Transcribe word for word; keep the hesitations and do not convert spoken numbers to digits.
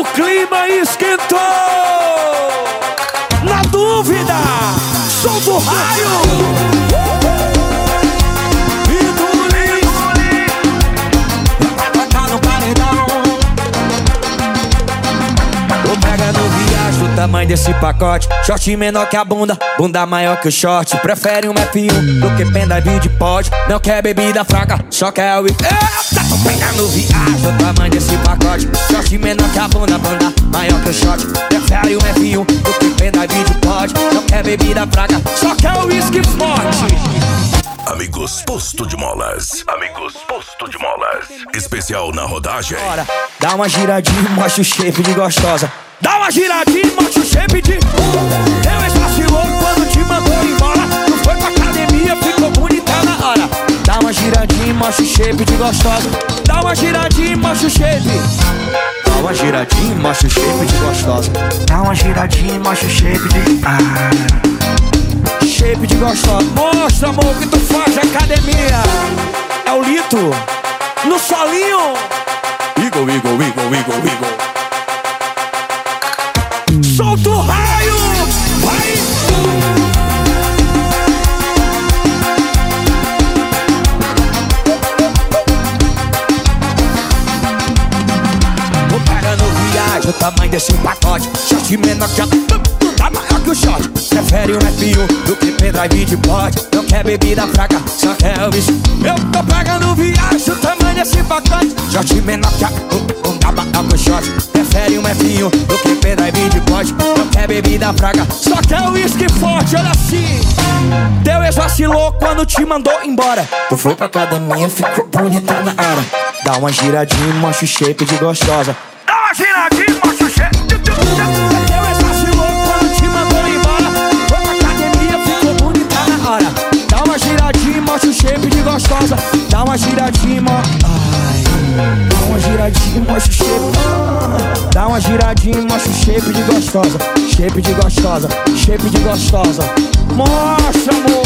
clima esquentou. Na dúvida, solta o raio. Tamanho desse pacote, short menor que a bunda, bunda maior que o short. Prefere um F um do que pendrive de pod. Não quer bebida fraca, só quer o... Eita, tô pegando viagem. O tamanho desse pacote, short menor que a bunda, bunda maior que o short. Prefere um F um do que pendrive de pod. Não quer bebida fraca, só quer o whisky forte. Amigos Posto de Molas. Amigos Posto de Molas. Especial na rodagem. Bora, dá uma giradinha e mostra o shape de gostosa. Dá uma giradinha e mostra o shape de... Eu esvacilou quando te mandou embora. Não foi pra academia, ficou bonita na hora. Dá uma giradinha e mostra o shape de gostosa. Dá uma giradinha e mostra o shape. Dá uma giradinha e mostra o shape de gostosa. Dá uma giradinha e mostra o shape de... Ah, shape de gostosa. Mostra, amor, que tu faz de academia. É o Lito no solinho. Eagle, eagle, eagle, eagle, eagle. Solta o raio, vai! Vou pegando viagem, o tamanho desse pacote. Short menor que a... Tá maior que o short. Prefere um F um do que pendrive de pod. Não quer bebida fraca, só quer o bicho. Eu tô pegando viagem, o tamanho desse pacote. Short menor que a... Tá maior que o short. Prefere um F um do que pendrive de pod. Não quer bebida fraca, só quer o whisky forte. Olha assim, teu ex vacilou quando te mandou embora. Tu foi pra academia, ficou bonita na hora. Dá uma giradinha e mostra o shape de gostosa. Dá uma giradinha e mostra o shape. Teu ex vacilou quando te mandou embora. Foi pra academia, ficou bonita na hora. Dá uma giradinha e mostra o shape de gostosa. Dá uma giradinha e mostra... Dá uma giradinha e mostra o shape. Dá uma giradinha e mostra o shape de gostosa. Shape de gostosa, shape de gostosa. Mostra, amor.